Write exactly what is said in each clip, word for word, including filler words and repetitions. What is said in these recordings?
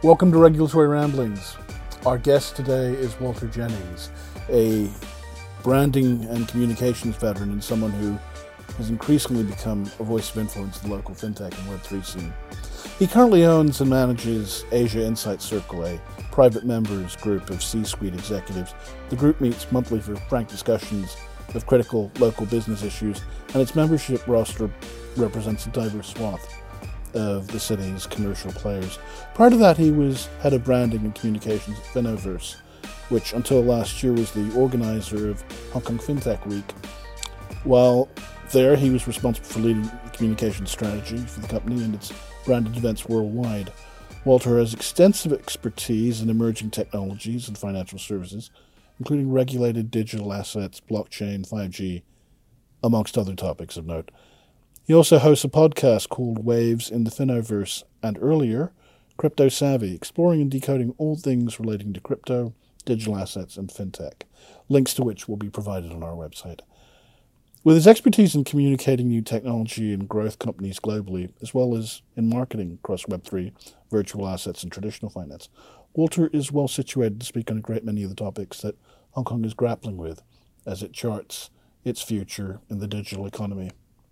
Welcome to Regulatory Ramblings. Our guest today is Walter Jennings, a branding and communications veteran and someone who has increasingly become a voice of influence in the local fintech and Web three scene. He currently owns and manages Asia Insight Circle, a private members group of C-suite executives. The group meets monthly for frank discussions of critical local business issues, and its membership roster represents a diverse swath of the city's commercial players. Prior to that, he was head of branding and communications at Finoverse, which until last year was the organizer of Hong Kong FinTech Week. While there, he was responsible for leading the communication strategy for the company and its branded events worldwide. Walter has extensive expertise in emerging technologies and financial services, including regulated digital assets, blockchain, five G, amongst other topics of note. He also hosts a podcast called Waves in the Finoverse, and earlier, Crypto Savvy, exploring and decoding all things relating to crypto, digital assets, and fintech, links to which will be provided on our website. With his expertise in communicating new technology and growth companies globally, as well as in marketing across Web three, virtual assets, and traditional finance, Walter is well situated to speak on a great many of the topics that Hong Kong is grappling with as it charts its future in the digital economy.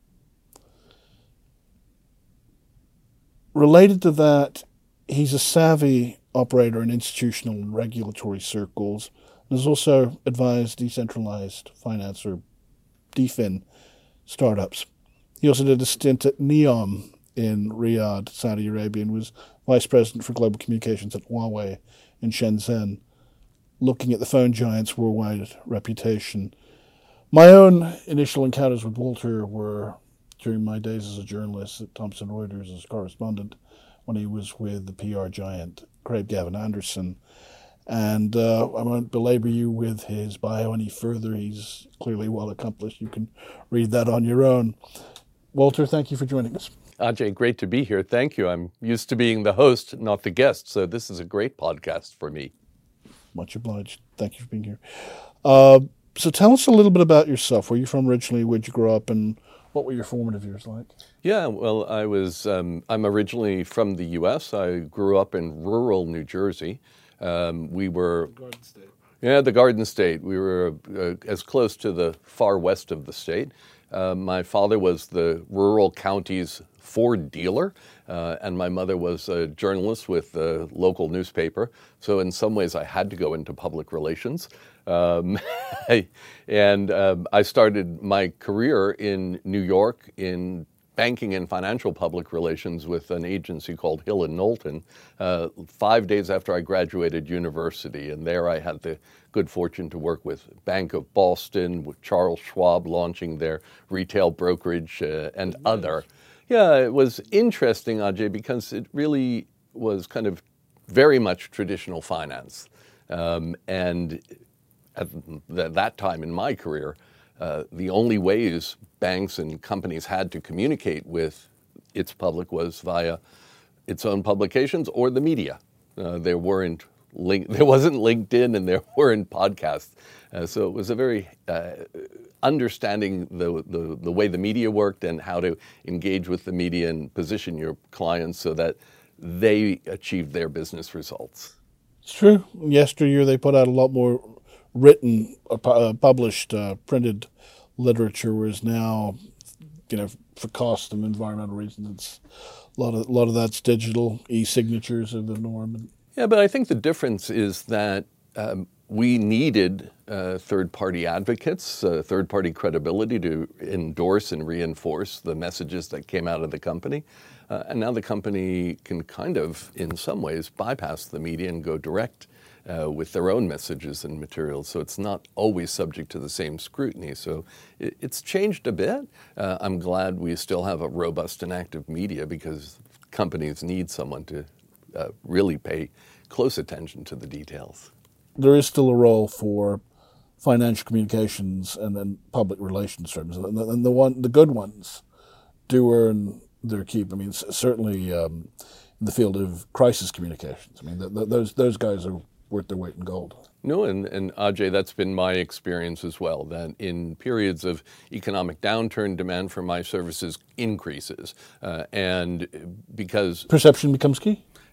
Related to that, he's a savvy operator in institutional and regulatory circles and has also advised decentralized finance, or D F I N, startups. He also did a stint at Neom in Riyadh, Saudi Arabia, and was vice president for global communications at Huawei in Shenzhen, looking at the phone giant's worldwide reputation. My own initial encounters with Walter were during my days as a journalist at Thomson Reuters as a correspondent when he was with the P R giant Craig Gavin Anderson. And uh, I won't belabor you with his bio any further. He's clearly well accomplished. You can read that on your own. Walter, thank you for joining us. Ajay, great to be here. Thank you. I'm used to being the host, not the guest, so this is a great podcast for me. Much obliged. Thank you for being here. Uh, so tell us a little bit about yourself. Where are you from originally? Where'd you grow up? And what were your formative years like? Yeah, well, I was, um, I'm originally from the U S. I grew up in rural New Jersey. Um, we were... Garden State. Yeah, the Garden State. We were uh, as close to the far west of the state. Uh, my father was the rural county's Ford dealer, uh, and my mother was a journalist with the local newspaper. So in some ways, I had to go into public relations. Um, and um, I started my career in New York in banking and financial public relations with an agency called Hill and Knowlton, uh, five days after I graduated university. And there I had the good fortune to work with Bank of Boston, with Charles Schwab launching their retail brokerage uh, and other. Yeah, it was interesting, Ajay, because it really was kind of very much traditional finance. Um, and at th- that time in my career, uh, the only ways banks and companies had to communicate with its public was via its own publications or the media. Uh, there weren't link- there wasn't LinkedIn and there weren't podcasts. Uh, so it was a very uh, understanding the, the the way the media worked and how to engage with the media and position your clients so that they achieved their business results. It's true. Yesteryear, they put out a lot more written, uh, published, uh, printed literature, whereas now, you know, for cost and environmental reasons, it's a lot of a lot of that's digital. E-signatures are the norm. Yeah, but I think the difference is that um, we needed uh, third-party advocates, uh, third-party credibility to endorse and reinforce the messages that came out of the company. Uh, and now the company can kind of, in some ways, bypass the media and go direct uh, with their own messages and materials. So it's not always subject to the same scrutiny. So it, it's changed a bit. Uh, I'm glad we still have a robust and active media because companies need someone to uh, really pay close attention to the details. There is still a role for financial communications and then public relations firms, and the, and the one, the good ones, do earn their keep. I mean, certainly um, in the field of crisis communications. I mean, th- th- those those guys are worth their weight in gold. No, and, and Ajay, that's been my experience as well, that in periods of economic downturn, demand for my services increases. Uh, and because... Perception becomes key.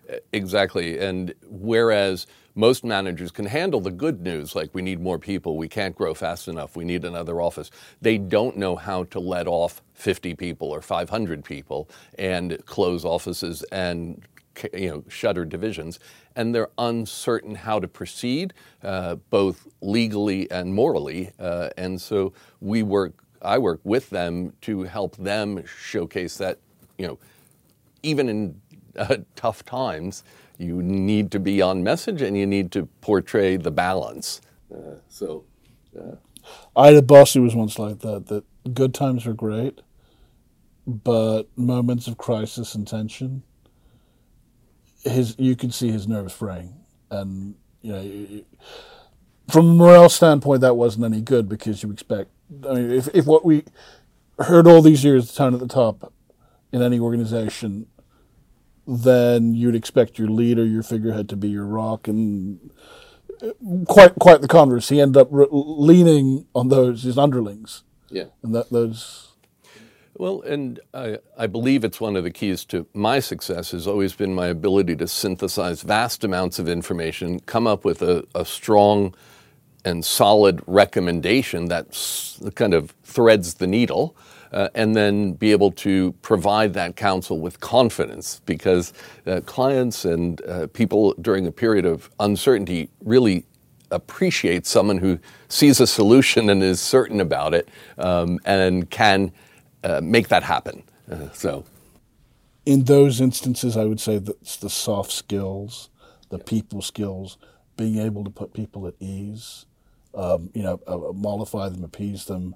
Exactly. And whereas most managers can handle the good news, like we need more people, we can't grow fast enough, we need another office, they don't know how to let off fifty people or five hundred people and close offices and you know, shutter divisions. And they're uncertain how to proceed, uh, both legally and morally. Uh, and so we work, I work with them to help them showcase that, you know, even in uh, tough times, you need to be on message and you need to portray the balance. Uh, so, uh, I had a boss who was once like that, that good times are great, but moments of crisis and tension, his you could see his nerves fraying. And, you know, you, from a morale standpoint, that wasn't any good because you expect, I mean, if, if what we heard all these years, the town at the top in any organization, then you'd expect your leader, your figurehead to be your rock, and quite quite the converse. He ended up re- leaning on those, his underlings. Yeah. And that those... Well, and I, I believe it's one of the keys to my success has always been my ability to synthesize vast amounts of information, come up with a, a strong and solid recommendation that kind of threads the needle, uh, and then be able to provide that counsel with confidence, because uh, clients and uh, people during a period of uncertainty really appreciate someone who sees a solution and is certain about it, um, and can uh, make that happen. Uh, so, in those instances, I would say that it's the soft skills, the yeah. people skills, being able to put people at ease. Um, you know, uh, mollify them, appease them,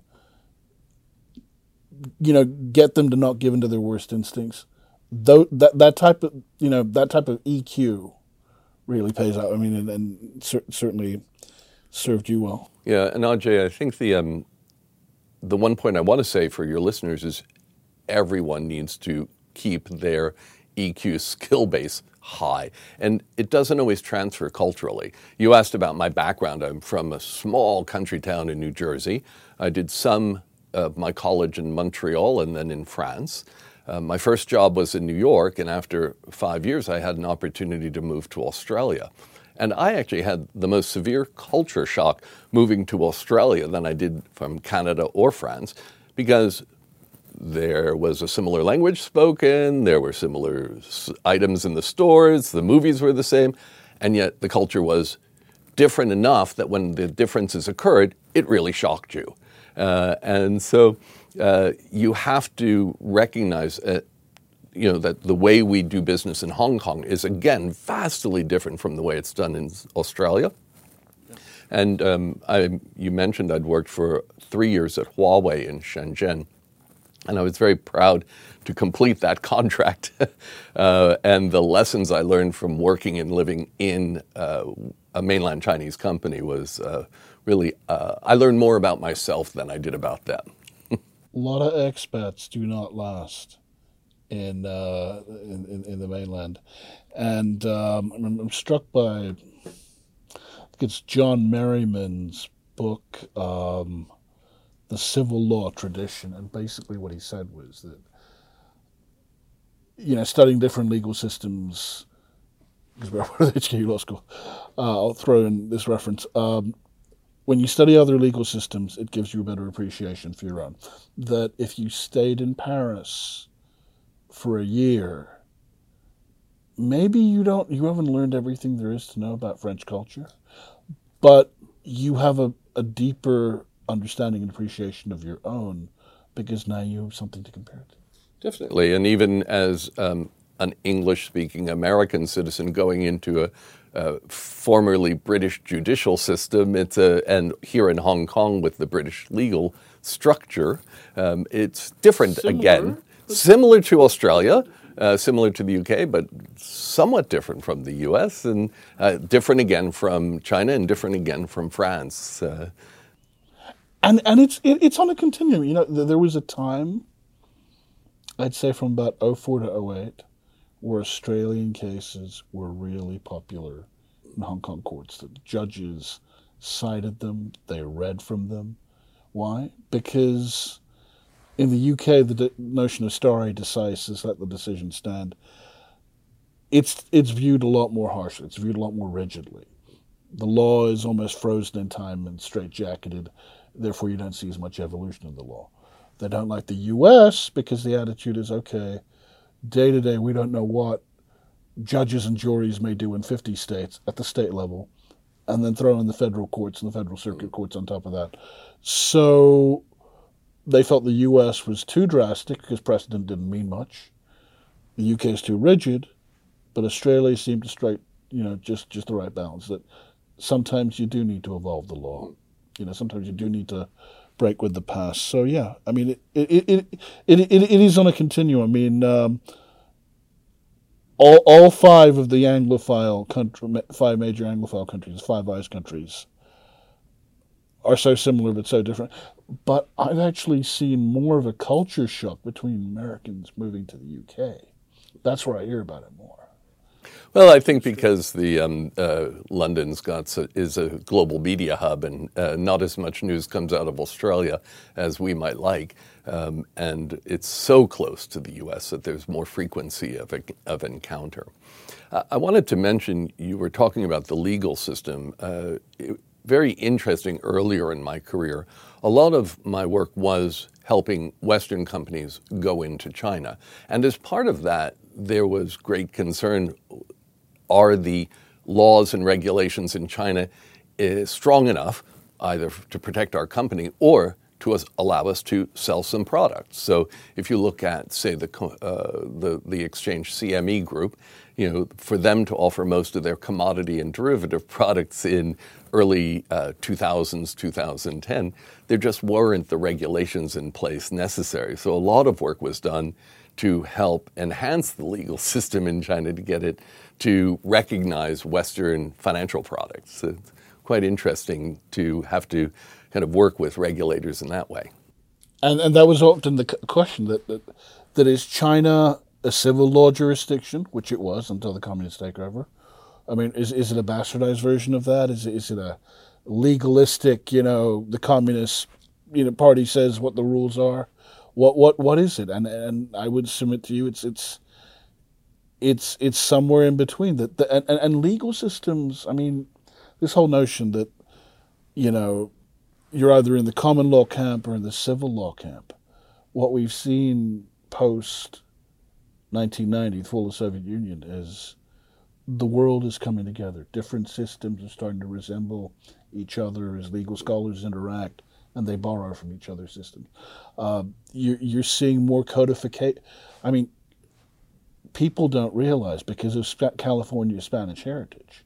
you know, get them to not give into their worst instincts. Though that that type of you know that type of E Q really pays out. I mean, and, and cer- certainly served you well. Yeah, and Ajay, I think the um, the one point I want to say for your listeners is everyone needs to keep their E Q skill base high. And it doesn't always transfer culturally. You asked about my background. I'm from a small country town in New Jersey. I did some of my college in Montreal and then in France. Uh, my first job was in New York, and after five years, I had an opportunity to move to Australia. And I actually had the most severe culture shock moving to Australia than I did from Canada or France, because there was a similar language spoken, there were similar items in the stores, the movies were the same, and yet the culture was different enough that when the differences occurred, it really shocked you. Uh, and so uh, you have to recognize uh, you know, that the way we do business in Hong Kong is, again, vastly different from the way it's done in Australia. And um, I, you mentioned I'd worked for three years at Huawei in Shenzhen. And I was very proud to complete that contract. uh, and the lessons I learned from working and living in uh, a mainland Chinese company was uh, really, uh, I learned more about myself than I did about them. A lot of expats do not last in uh, in, in, in the mainland. And um, I'm, I'm struck by, I think it's John Merriman's book, um, The Civil Law Tradition, and basically what he said was that, you know, studying different legal systems, because we're at the H K U Law School, uh, I'll throw in this reference. Um, when you study other legal systems, it gives you a better appreciation for your own. That if you stayed in Paris for a year, maybe you don't, you haven't learned everything there is to know about French culture, but you have a, a deeper understanding and appreciation of your own, because now you have something to compare to. Definitely. And even as um, an English-speaking American citizen going into a, a formerly British judicial system, it's a, and here in Hong Kong with the British legal structure, um, it's different Similar, again. Similar to Australia, uh, similar to the U K, but somewhat different from the U S, and uh, different again from China, and different again from France. Uh, And and it's it, it's on a continuum. You know, there was a time, I'd say from about oh four to oh eight, where Australian cases were really popular in Hong Kong courts. The judges cited them, they read from them. Why? Because in the U K, the de- notion of stare decisis, let the decision stand, it's it's viewed a lot more harshly. It's viewed a lot more rigidly. The law is almost frozen in time and straitjacketed. Therefore, you don't see as much evolution in the law. They don't like the U S because the attitude is, okay, day to day, we don't know what judges and juries may do in fifty states at the state level, and then throw in the federal courts and the federal circuit courts on top of that. So they felt the U S was too drastic because precedent didn't mean much. The U K is too rigid, but Australia seemed to strike, you know, just, just the right balance, that sometimes you do need to evolve the law. You know, sometimes you do need to break with the past. So yeah, I mean, it it it it, it, it is on a continuum. I mean, um, all all five of the Anglophile country, five major Anglophile countries, Five Eyes countries, are so similar but so different. But I've actually seen more of a culture shock between Americans moving to the U K. That's where I hear about it more. Well, I think because the um, uh, London's got is a global media hub, and uh, not as much news comes out of Australia as we might like, um, and it's so close to the U S that there's more frequency of a, of encounter. Uh, I wanted to mention, you were talking about the legal system. Uh, it, very interesting. Earlier in my career, a lot of my work was helping Western companies go into China, and as part of that, there was great concern. Are the laws and regulations in China uh, strong enough either to protect our company or to us, allow us to sell some products? So if you look at, say, the, uh, the, the exchange C M E Group, you know, for them to offer most of their commodity and derivative products in early uh, two thousands, two thousand ten, there just weren't the regulations in place necessary. So a lot of work was done to help enhance the legal system in China to get it to recognize Western financial products. It's quite interesting to have to kind of work with regulators in that way. And and that was often the question, that, that, that is China a civil law jurisdiction, which it was until the communist takeover? I mean, is is it a bastardized version of that? Is it, is it a legalistic, you know, the communist, you know, party says what the rules are? What what what is it? And and I would submit to you, it's it's it's it's somewhere in between. That the, and, and legal systems. I mean, this whole notion that, you know, you're either in the common law camp or in the civil law camp. What we've seen post nineteen ninety, the fall of the Soviet Union, is the world is coming together. Different systems are starting to resemble each other as legal scholars interact, and they borrow from each other's systems. Uh, you're, you're seeing more codification. I mean, people don't realize, because of Sp- California's Spanish heritage,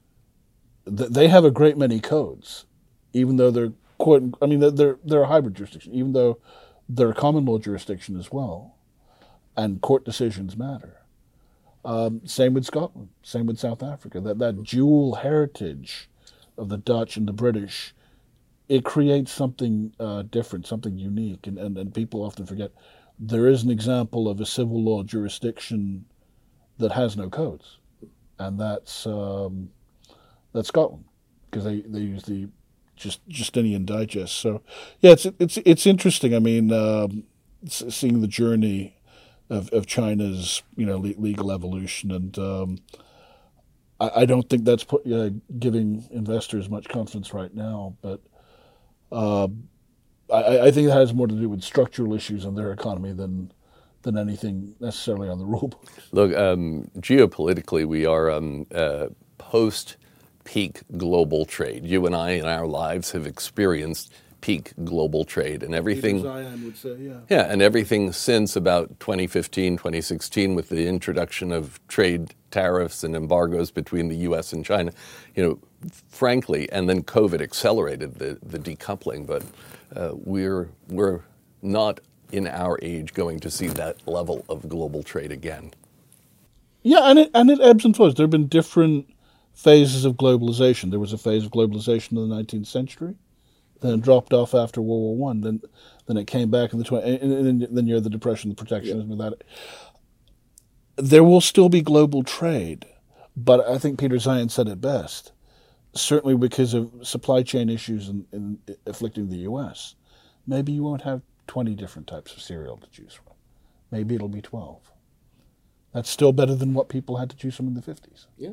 th- they have a great many codes, even though they're court. I mean, they're, they're they're a hybrid jurisdiction, even though they're a common law jurisdiction as well, and court decisions matter. Um, same with Scotland. Same with South Africa. That that dual heritage of the Dutch and the British, it creates something uh, different, something unique, and, and, and people often forget there is an example of a civil law jurisdiction that has no codes, and that's um, that's Scotland, because they, they use the just Justinian Digest. So yeah, it's it's it's interesting. I mean, um, seeing the journey of of China's, you know, legal evolution, and um, I, I don't think that's put, uh, giving investors much confidence right now, but. Uh, I, I think it has more to do with structural issues in their economy than than anything necessarily on the rule book. Look, um, geopolitically, we are um, uh, post-peak global trade. You and I, in our lives, have experienced peak global trade, and everything. Zion would say, yeah. Yeah, and everything since about twenty fifteen, twenty sixteen, with the introduction of trade tariffs and embargoes between the U S and China, you know, frankly, and then COVID accelerated the, the decoupling, but uh, we're we're not in our age going to see that level of global trade again. Yeah, and it and it ebbs and flows. There have been different phases of globalization. There was a phase of globalization in the nineteenth century, then it dropped off after World War One. Then then it came back in the twenty, and, and then you had the Depression, the protectionism of that. There will still be global trade, but I think Peter Zeihan said it best. Certainly because of supply chain issues in, in afflicting the U S, maybe you won't have twenty different types of cereal to choose from. Maybe it'll be twelve. That's still better than what people had to choose from in the fifties. Yeah.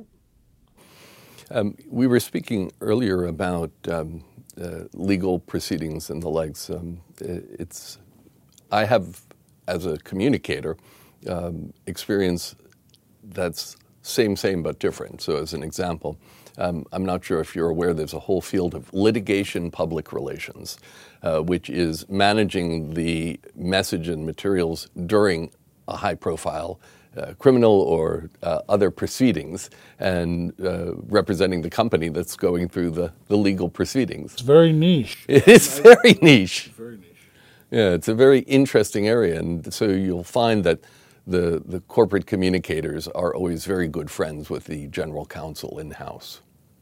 Um, we were speaking earlier about um, uh, legal proceedings and the likes. Um, it's, I have, as a communicator, um, experience that's same, same, but different. So as an example, um, I'm not sure if you're aware, there's a whole field of litigation public relations, uh, which is managing the message and materials during a high-profile Uh, criminal or uh, other proceedings, and uh, representing the company that's going through the, the legal proceedings. It's very niche. It is very niche. Very niche. Yeah, it's a very interesting area, and so you'll find that the, the corporate communicators are always very good friends with the general counsel in-house.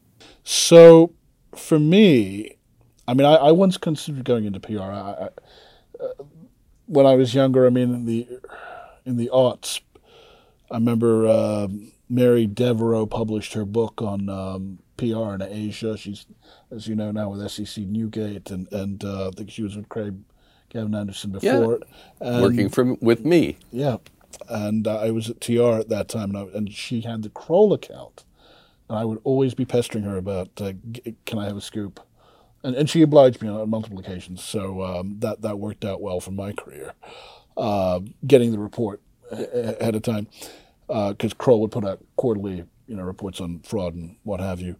So, for me, I mean, I, I once considered going into P R. I, I, uh, when I was younger, I mean, in the, in the aughts, I remember uh, Mary Devereaux published her book on um, P R in Asia. She's, as you know now, with S E C Newgate, and, and uh, I think she was with Craig Gavin Anderson before. Yeah, and, working for, with me. Yeah, and uh, I was at T R at that time, and, I, and she had the Kroll account. And I would always be pestering her about, uh, can I have a scoop? And, and she obliged me on multiple occasions, so um, that, that worked out well for my career, uh, getting the report ahead of time. Because uh, Kroll would put out quarterly, you know, reports on fraud and what have you.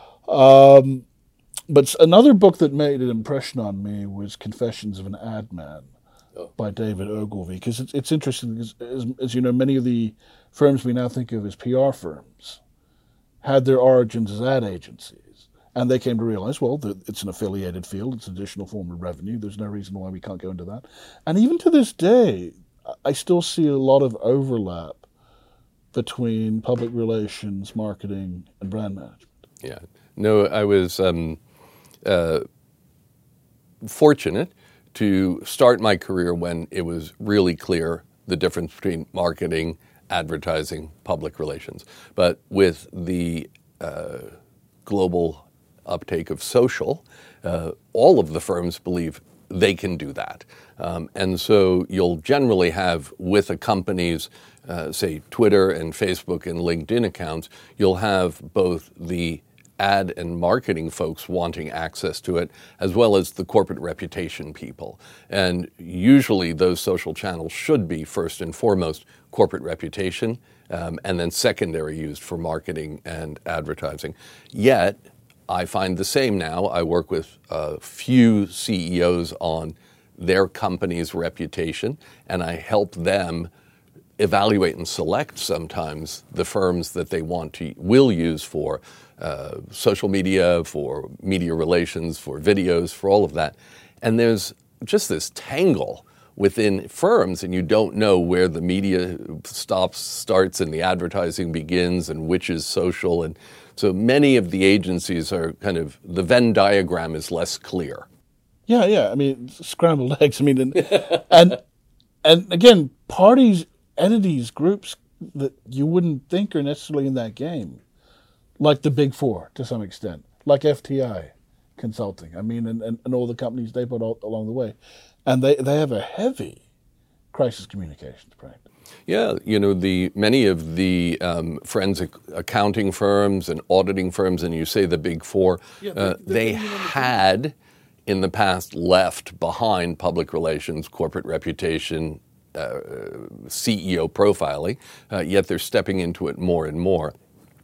Um, but another book that made an impression on me was Confessions of an Ad Man oh. by David Ogilvy. Because it's, it's interesting, because as, as you know, many of the firms we now think of as P R firms had their origins as ad agencies. And they came to realize, well, it's an affiliated field, it's an additional form of revenue, there's no reason why we can't go into that. And even to this day, I still see a lot of overlap between public relations, marketing, and brand management. Yeah. No, I was um, uh, fortunate to start my career when it was really clear the difference between marketing, advertising, public relations. But with the uh, global uptake of social, uh, all of the firms believe they can do that. Um, and so you'll generally have, with a company's, uh, say, Twitter and Facebook and LinkedIn accounts, you'll have both the ad and marketing folks wanting access to it, as well as the corporate reputation people. And usually those social channels should be, first and foremost, corporate reputation, um, and then secondary used for marketing and advertising. Yet, I find the same now. I work with a few C E Os on their company's reputation, and I help them evaluate and select sometimes the firms that they want to will use for uh, social media, for media relations, for videos, for all of that. And there's just this tangle within firms, and you don't know where the media stops, starts, and the advertising begins, and which is social. And so many of the agencies are kind of, the Venn diagram is less clear. Yeah, yeah. I mean, scrambled eggs. I mean, and and, and again, parties, entities, groups that you wouldn't think are necessarily in that game, like the Big Four to some extent, like F T I Consulting. I mean, and, and, and all the companies they put all, along the way. And they, they have a heavy crisis communications practice. Yeah, you know, the many of the um, forensic accounting firms and auditing firms, and you say the Big Four, yeah, uh, they had in the past left behind public relations, corporate reputation, uh, C E O profiling, uh, yet they're stepping into it more and more.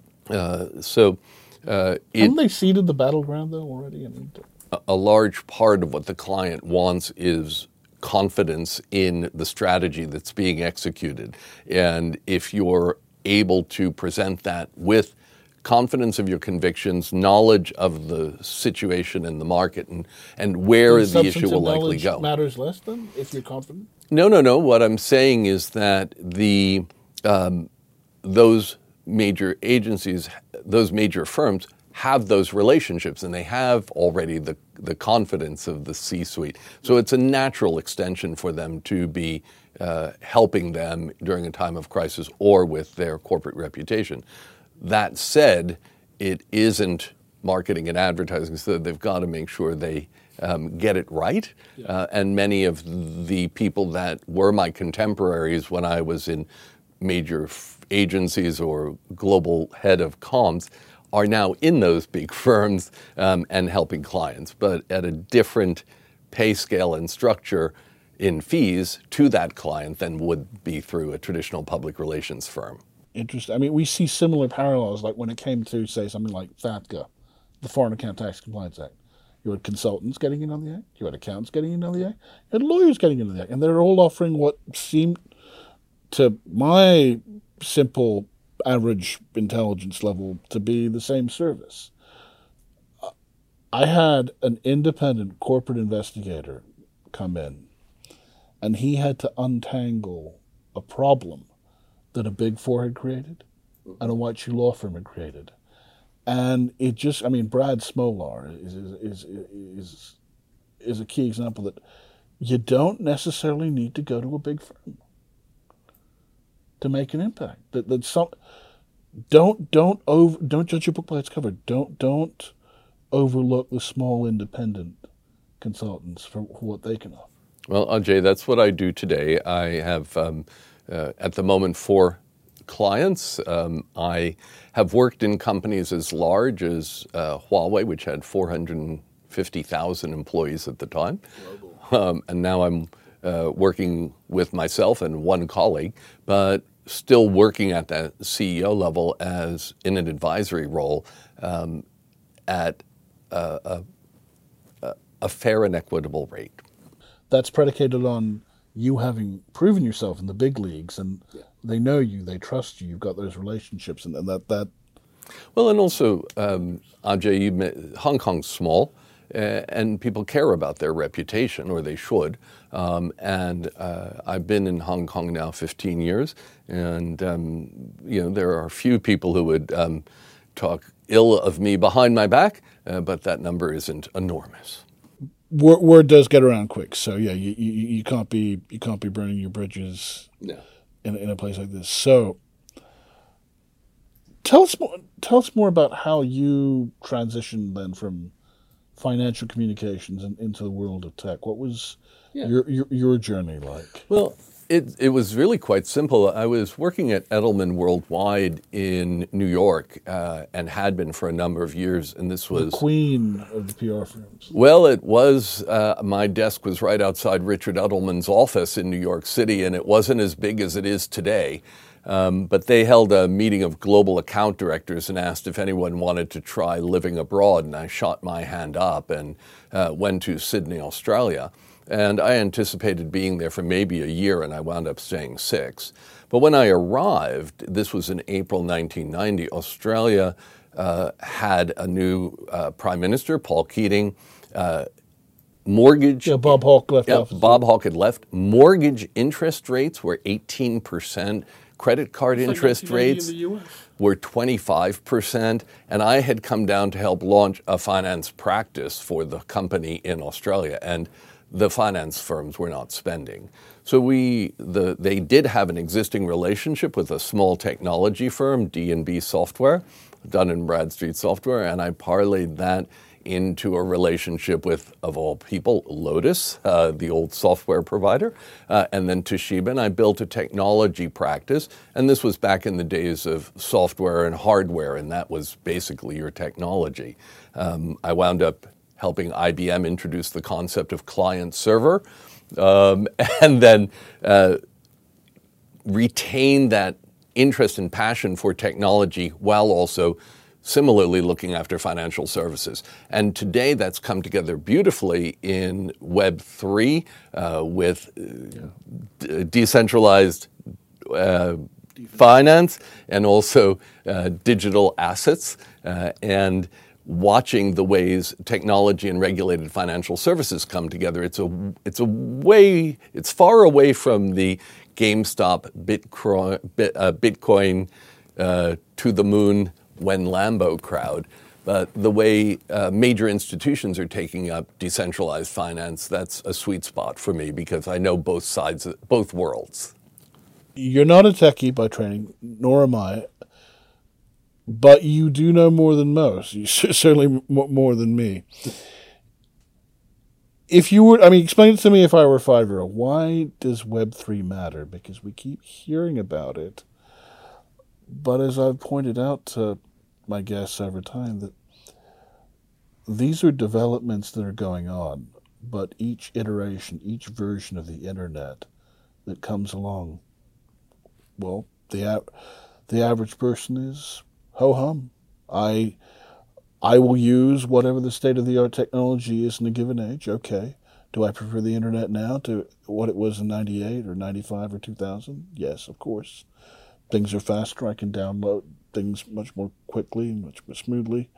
Uh, so, uh, it, haven't they ceded the battleground though already? I mean, a, a large part of what the client wants is confidence in the strategy that's being executed, and if you're able to present that with confidence of your convictions, knowledge of the situation in the market, and, and where and the issue will likely go. Matters less than if you're confident? No, no, no. What I'm saying is that the um, those major agencies, those major firms have those relationships, and they have already the, the confidence of the C-suite. So it's a natural extension for them to be uh, helping them during a time of crisis or with their corporate reputation. That said, it isn't marketing and advertising, so they've got to make sure they um, get it right. Yeah. Uh, and many of the people that were my contemporaries when I was in major f- agencies or global head of comms are now in those big firms um, and helping clients, but at a different pay scale and structure in fees to that client than would be through a traditional public relations firm. Interesting. I mean, we see similar parallels, like when it came to, say, something like FATCA, the Foreign Account Tax Compliance Act. You had consultants getting in on the act, you had accountants getting in on the act, you had lawyers getting into the act, and they're all offering what seemed, to my simple average intelligence level, to be the same service. I had an independent corporate investigator come in, and he had to untangle a problem that a Big Four had created and a white shoe law firm had created. And it just, I mean, Brad Smolar is, is, is, is, is a key example that you don't necessarily need to go to a big firm to make an impact. That, that some, don't, don't, over, don't judge your book by its cover. Don't, don't overlook the small independent consultants for, for what they can offer. Well, Ajay, that's what I do today. I have, um, uh, at the moment, four clients. Um, I have worked in companies as large as uh, Huawei, which had four hundred fifty thousand employees at the time. Um, and now I'm uh, working with myself and one colleague, but still working at that C E O level as in an advisory role um, at a, a, a fair and equitable rate. That's predicated on you having proven yourself in the big leagues, and yeah. They know you, they trust you, you've got those relationships, and that that. Well, and also, um, Ajay, you met, Hong Kong's small, uh, and people care about their reputation, or they should. Um, and uh, I've been in Hong Kong now fifteen years, and um, you know there are few people who would um, talk ill of me behind my back, uh, but that number isn't enormous. Word, word does get around quick, so yeah, you, you you can't be you can't be burning your bridges no. in in a place like this. So, tell us more. Tell us more about how you transitioned then from financial communications and into the world of tech. What was yeah. your, your your journey like? Well, it it was really quite simple. I was working at Edelman Worldwide in New York uh, and had been for a number of years, and this was the queen of the P R firms. Well, it was. Uh, my desk was right outside Richard Edelman's office in New York City, and it wasn't as big as it is today. Um, but they held a meeting of global account directors and asked if anyone wanted to try living abroad, and I shot my hand up and uh, went to Sydney, Australia. And I anticipated being there for maybe a year, and I wound up staying six. But when I arrived, this was in April nineteen ninety, Australia uh, had a new uh, Prime Minister, Paul Keating. Uh, mortgage... Yeah, Bob Hawke left yeah, office. Bob Hawke had left. Mortgage interest rates were eighteen percent. Credit card it's interest like rates in the U S were twenty-five percent, and I had come down to help launch a finance practice for the company in Australia, and the finance firms were not spending. So we, the, they did have an existing relationship with a small technology firm, D and B Software, Dun and Bradstreet Software, and I parlayed that into a relationship with, of all people, Lotus, uh, the old software provider, uh, and then Toshiba. And I built a technology practice, and this was back in the days of software and hardware, and that was basically your technology. Um, I wound up helping I B M introduce the concept of client server, um, and then uh, retain that interest and passion for technology while also similarly looking after financial services. And today that's come together beautifully in Web three uh, with uh, d- decentralized uh, finance and also uh, digital assets uh, and watching the ways technology and regulated financial services come together. It's a it's a way it's far away from the GameStop Bitcoin, uh, Bitcoin uh, to the moon when Lambo crowd, but the way uh, major institutions are taking up decentralized finance, that's a sweet spot for me because I know both sides, both worlds. You're not a techie by training, nor am I. But you do know more than most. You certainly more than me. If you were, I mean, explain it to me if I were a five-year-old. Why does Web three matter? Because we keep hearing about it, But as I've pointed out to my guests over time, that these are developments that are going on, but each iteration, each version of the internet that comes along, well, the a- the average person is ho-hum. I I will use whatever the state-of-the-art technology is in a given age. Okay. Do I prefer the internet now to what it was in ninety-eight or ninety-five or two thousand? Yes, of course. Things are faster. I can download things much more quickly, much more smoothly.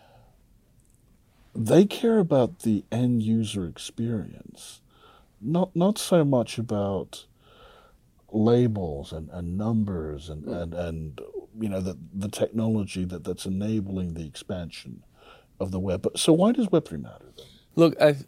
They care about the end user experience, not not so much about labels and, and numbers and, and, and you know the the technology that, that's enabling the expansion of the web. So why does Web three matter then? Look, I,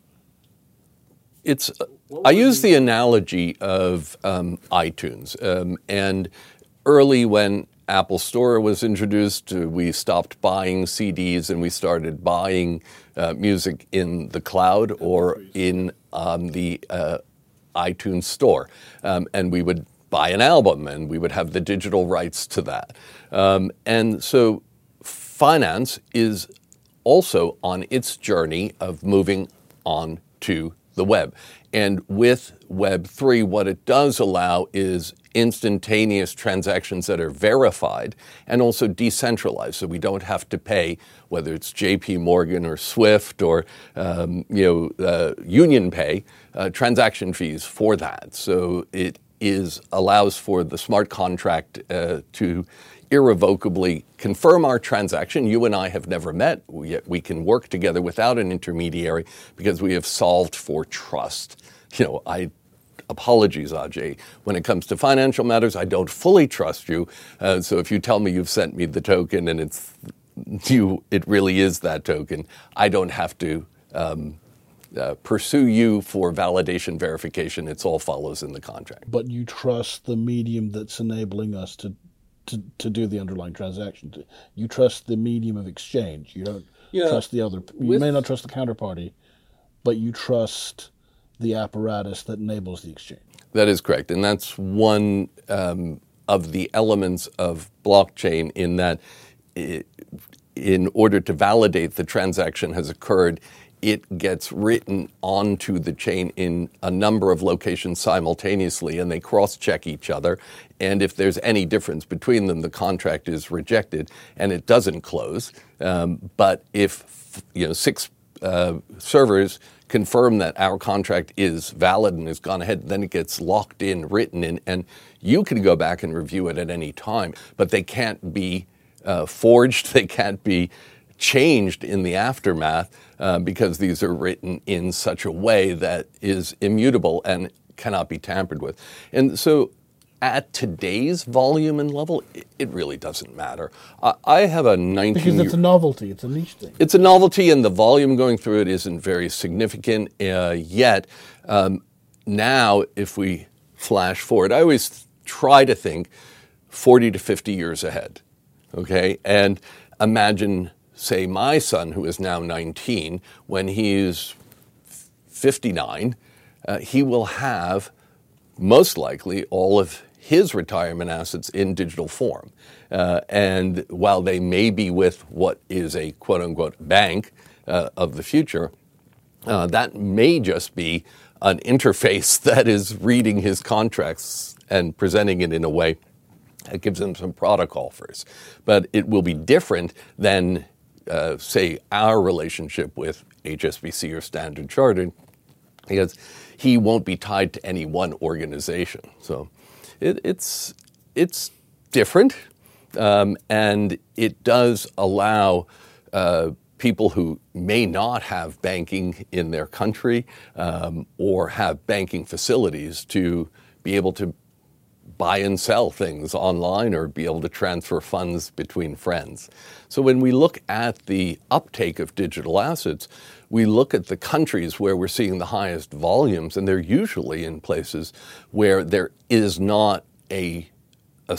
it's I use the analogy of um, iTunes, um, and early when Apple Store was introduced, uh, we stopped buying C Ds and we started buying uh, music in the cloud or in um, the uh, iTunes Store. Um, and we would buy an album and we would have the digital rights to that. Um, and so finance is also on its journey of moving on to the web. And with Web three, what it does allow is instantaneous transactions that are verified and also decentralized. So we don't have to pay, whether it's J P Morgan or Swift or um, you know uh, Union Pay, uh, transaction fees for that. So it is allows for the smart contract uh, to irrevocably confirm our transaction. You and I have never met, yet we can work together without an intermediary because we have solved for trust. You know, I apologies, Ajay. When it comes to financial matters, I don't fully trust you. Uh, so if you tell me you've sent me the token and it's you, it really is that token, I don't have to um, uh, pursue you for validation verification. It all follows in the contract. But you trust the medium that's enabling us to To, to do the underlying transaction. You trust the medium of exchange. You don't yeah, trust the other. You with, may not trust the counterparty, but you trust the apparatus that enables the exchange. That is correct. And that's one um, of the elements of blockchain, in that it, in order to validate the transaction has occurred, it gets written onto the chain in a number of locations simultaneously, and they cross-check each other. And if there's any difference between them, the contract is rejected, and it doesn't close. Um, but if you know six uh, servers confirm that our contract is valid and has gone ahead, then it gets locked in, written in, and you can go back and review it at any time. But they can't be uh, forged. They can't be changed in the aftermath uh, because these are written in such a way that is immutable and cannot be tampered with. And so at today's volume and level, it, it really doesn't matter. I, I have a nineteen Because it's a novelty, it's a niche thing. It's a novelty, and the volume going through it isn't very significant uh, yet. Um, now, if we flash forward, I always try to think forty to fifty years ahead, okay? And imagine, say, my son, who is now nineteen, when he's fifty-nine, uh, he will have most likely all of his retirement assets in digital form. Uh, and while they may be with what is a quote-unquote bank uh, of the future, uh, that may just be an interface that is reading his contracts and presenting it in a way that gives him some product offers. But it will be different than Uh, say, our relationship with H S B C or Standard Chartered, because he won't be tied to any one organization. So it, it's it's different, um, and it does allow uh, people who may not have banking in their country um, or have banking facilities to be able to buy and sell things online or be able to transfer funds between friends. So when we look at the uptake of digital assets, we look at the countries where we're seeing the highest volumes, and they're usually in places where there is not a, a,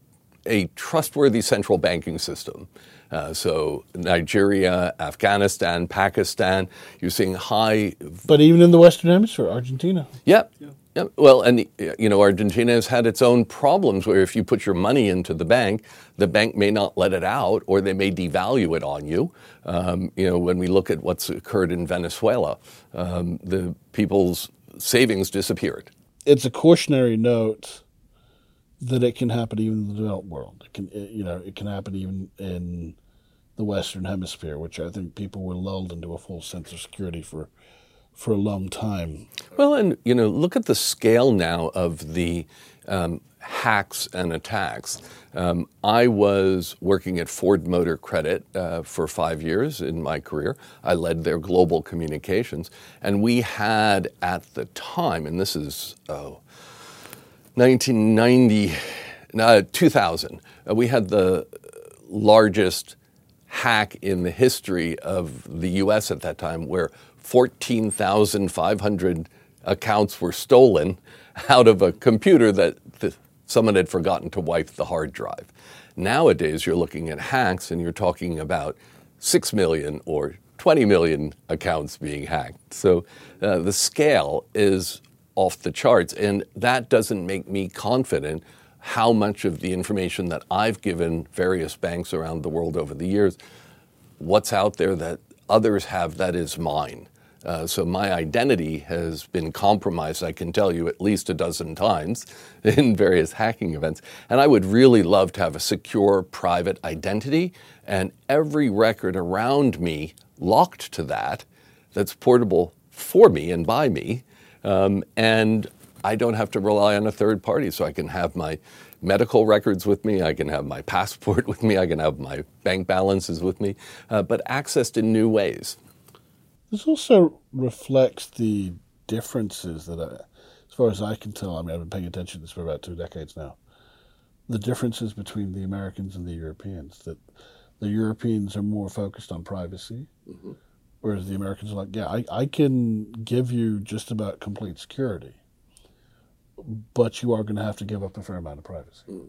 a trustworthy central banking system. Uh, so Nigeria, Afghanistan, Pakistan, you're seeing high... But even in the Western Hemisphere, Argentina. Yep. Yeah. Yeah, well, and you know, Argentina has had its own problems where if you put your money into the bank, the bank may not let it out, or they may devalue it on you. Um, you know, when we look at what's occurred in Venezuela, um, the people's savings disappeared. It's a cautionary note that it can happen even in the developed world. It can, you know, it can happen even in the Western Hemisphere, which I think people were lulled into a false sense of security for. for a long time. Well, and, you know, look at the scale now of the um, hacks and attacks. Um, I was working at Ford Motor Credit uh, for five years in my career. I led their global communications. And we had at the time, and this is oh, nineteen ninety, no, two thousand, uh, we had the largest hack in the history of the U S at that time, where fourteen thousand five hundred accounts were stolen out of a computer that th- someone had forgotten to wipe the hard drive. Nowadays, you're looking at hacks and you're talking about six million or twenty million accounts being hacked. So uh, the scale is off the charts, and that doesn't make me confident how much of the information that I've given various banks around the world over the years, what's out there that others have that is mine. Uh, so my identity has been compromised, I can tell you, at least a dozen times in various hacking events. And I would really love to have a secure private identity and every record around me locked to that, that's portable for me and by me. Um, and I don't have to rely on a third party, so I can have my medical records with me, I can have my passport with me, I can have my bank balances with me, uh, but accessed in new ways. This also reflects the differences that, I, as far as I can tell, I mean, I've been paying attention to this for about two decades now, the differences between the Americans and the Europeans, that the Europeans are more focused on privacy, mm-hmm. whereas the Americans are like, yeah, I, I can give you just about complete security, but you are going to have to give up a fair amount of privacy. Mm.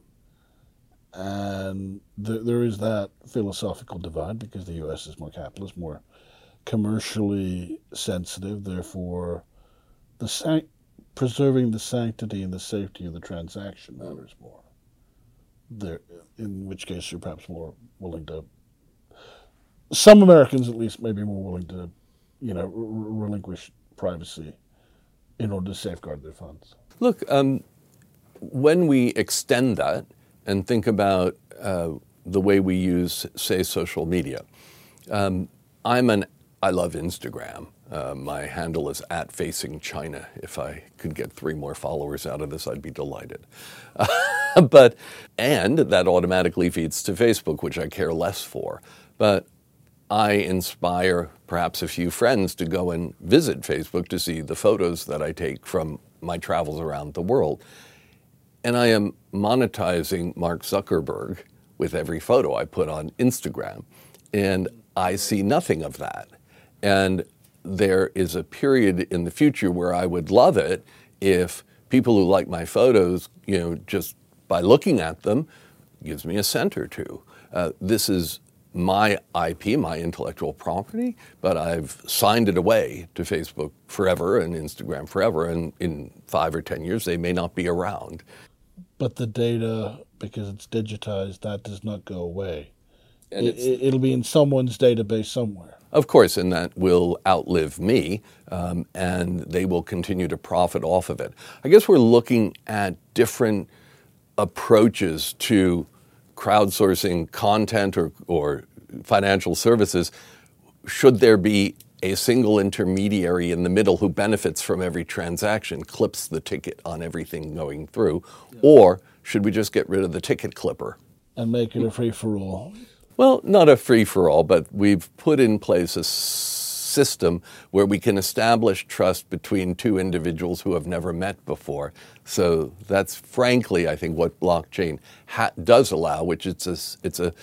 And th- there is that philosophical divide because the U S is more capitalist, more commercially sensitive, therefore the san- preserving the sanctity and the safety of the transaction matters more. There, in which case you're perhaps more willing to, some Americans at least may be more willing to, you know, r- relinquish privacy in order to safeguard their funds. Look, um, when we extend that and think about uh, the way we use, say, social media, um, I'm an I love Instagram. Uh, my handle is at Facing China. If I could get three more followers out of this, I'd be delighted. Uh, but and that automatically feeds to Facebook, which I care less for. But I inspire perhaps a few friends to go and visit Facebook to see the photos that I take from my travels around the world. And I am monetizing Mark Zuckerberg with every photo I put on Instagram. And I see nothing of that. And there is a period in the future where I would love it if people who like my photos, you know, just by looking at them, gives me a cent or two. Uh, this is my I P, my intellectual property, but I've signed it away to Facebook forever and Instagram forever, and in five or ten years they may not be around. But the data, because it's digitized, that does not go away. And it, it'll be in someone's database somewhere. Of course, and that will outlive me, um, and they will continue to profit off of it. I guess we're looking at different approaches to crowdsourcing content or, or financial services. Should there be a single intermediary in the middle who benefits from every transaction, clips the ticket on everything going through, yeah. Or should we just get rid of the ticket clipper? And make it a free-for-all. Well, not a free-for-all, but we've put in place a system where we can establish trust between two individuals who have never met before. So that's frankly, I think, what blockchain ha- does allow, which it's a, it's a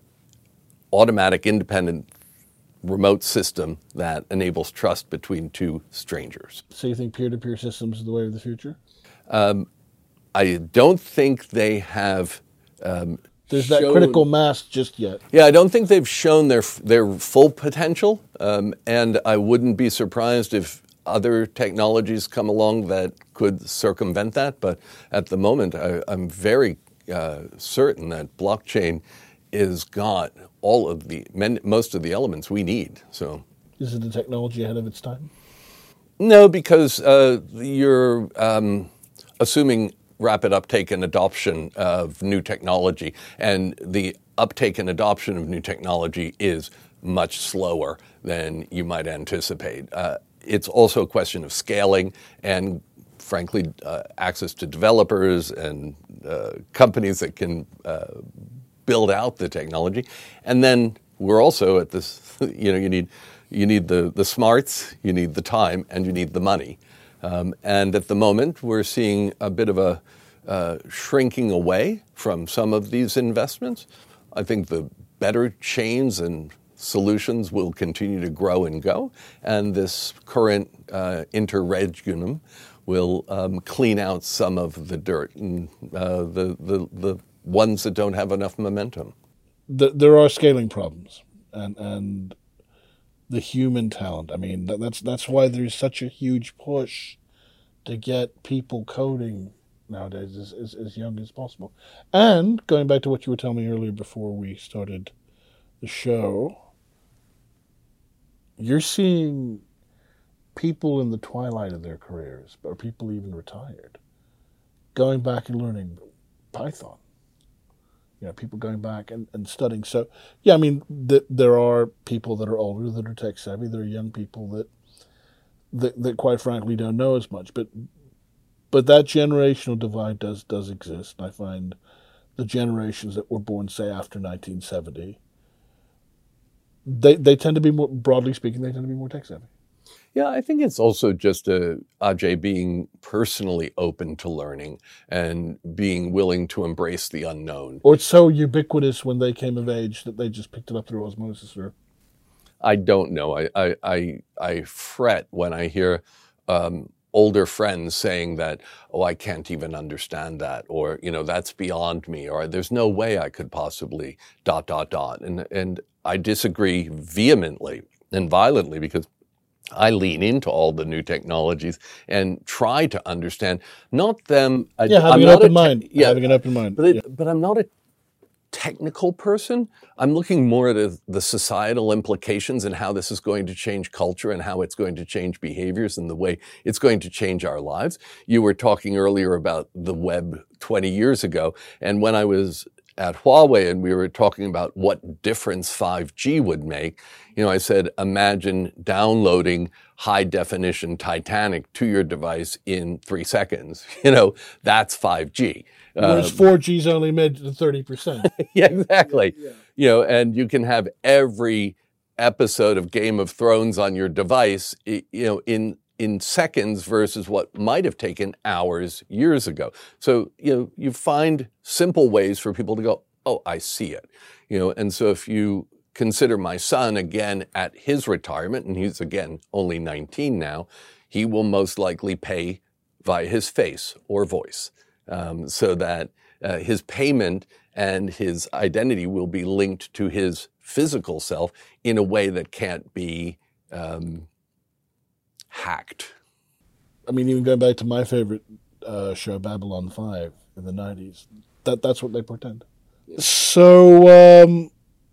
automatic, independent, remote system that enables trust between two strangers. So you think peer-to-peer systems are the way of the future? Um, I don't think they have... Um, There's that shown, critical mass just yet. Yeah, I don't think they've shown their their full potential, um, and I wouldn't be surprised if other technologies come along that could circumvent that. But at the moment, I, I'm very uh, certain that blockchain is got all of the men, most of the elements we need. So, is it a technology ahead of its time? No, because uh, you're um, assuming rapid uptake and adoption of new technology, and the uptake and adoption of new technology is much slower than you might anticipate. Uh, it's also a question of scaling and, frankly, uh, access to developers and uh, companies that can uh, build out the technology. And then we're also at this, you know, you need you need the, the smarts, you need the time, and you need the money. Um, and at the moment, we're seeing a bit of a uh, shrinking away from some of these investments. I think the better chains and solutions will continue to grow and go, and this current uh, interregnum will um, clean out some of the dirt and uh, the, the the ones that don't have enough momentum. The, there are scaling problems, and and the human talent. I mean, that, that's that's why there's such a huge push to get people coding nowadays as, as, as young as possible. And going back to what you were telling me earlier before we started the show, you're seeing people in the twilight of their careers, or people even retired, going back and learning Python. You know, people going back and, and studying. So, yeah, I mean, th- there are people that are older that are tech savvy. There are young people that, that, that quite frankly, don't know as much. But but that generational divide does does exist. And I find the generations that were born, say, after nineteen seventy, they they tend to be more, broadly speaking, they tend to be more tech savvy. Yeah, I think it's also just a, Ajay being personally open to learning and being willing to embrace the unknown. Or it's so ubiquitous when they came of age that they just picked it up through osmosis. Or I don't know. I I I, I fret when I hear um, older friends saying that, oh, I can't even understand that, or, you know, that's beyond me, or there's no way I could possibly dot, dot, dot. And, and I disagree vehemently and violently, because I lean into all the new technologies and try to understand, not them. Yeah, having I'm an not open te- mind. Yeah, having an open mind. But, it, yeah. but I'm not a technical person. I'm looking more at a, the societal implications and how this is going to change culture and how it's going to change behaviors and the way it's going to change our lives. You were talking earlier about the web twenty years ago, and when I was at Huawei and we were talking about what difference five G would make, you know, I said, imagine downloading high definition Titanic to your device in three seconds. You know, that's five G. Whereas um, four G's only made to thirty percent. Yeah, exactly. Yeah. You know, and you can have every episode of Game of Thrones on your device, you know, in in seconds versus what might have taken hours years ago. So, you know, you find simple ways for people to go, oh, I see it. You know, and so if you consider my son again at his retirement, and he's again only nineteen now, he will most likely pay via his face or voice, um, so that uh, his payment and his identity will be linked to his physical self in a way that can't be um, hacked. I mean, even going back to my favorite uh, show, Babylon five, in the nineties, that that's what they pretend. Yeah. So, um,